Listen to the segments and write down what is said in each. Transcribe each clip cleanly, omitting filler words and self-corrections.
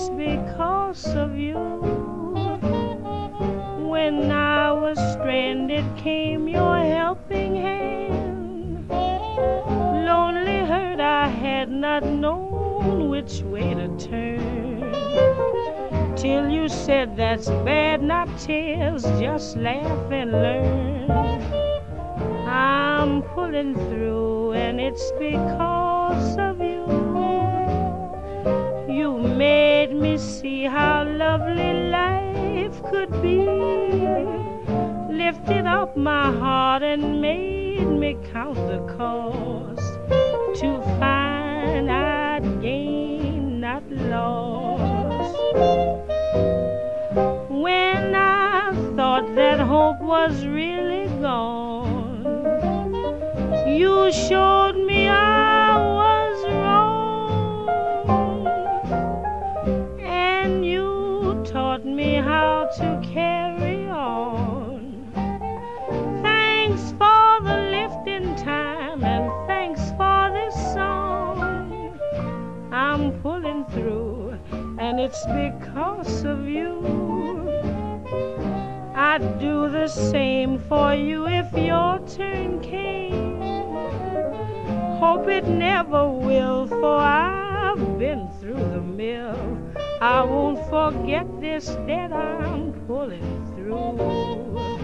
it's because of you. When I was stranded came your helping hand. Lonely hurt, I had not known which way to turn, till you said that's bad, not tears, just laugh and learn. I'm pulling through and it's because of you. You made me see how lovely life could be, lifted up my heart and made me count the cost, to find I'd gained, not lost. When I thought that hope was really gone, you showed me I was wrong, and you taught me how to carry on. Thanks for the lift in time, and thanks for this song. I'm pulling through, and it's because of you. I'd do the same for you if your turn came. Hope it never will, for I've been through the mill. I won't forget this that I'm pulling through.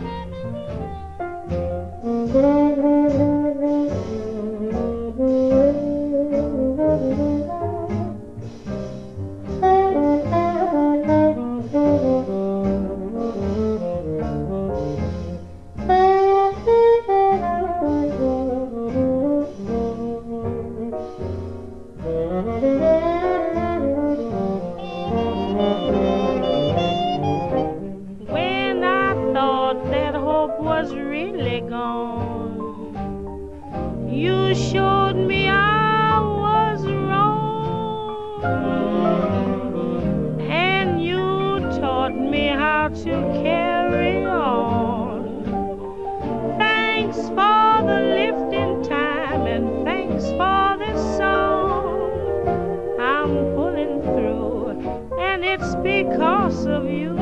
When I thought that hope was really gone, you showed me I was wrong, and you taught me how to carry on. Thanks for the lift in time, and thanks for this song. I'm pulling through, and it's because of you.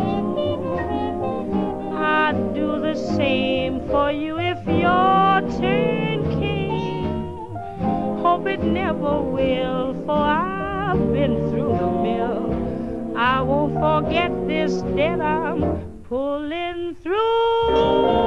I'd do the same for you if your turn came. Hope it never will, for I've been through the mill. I won't forget this that I'm pulling through.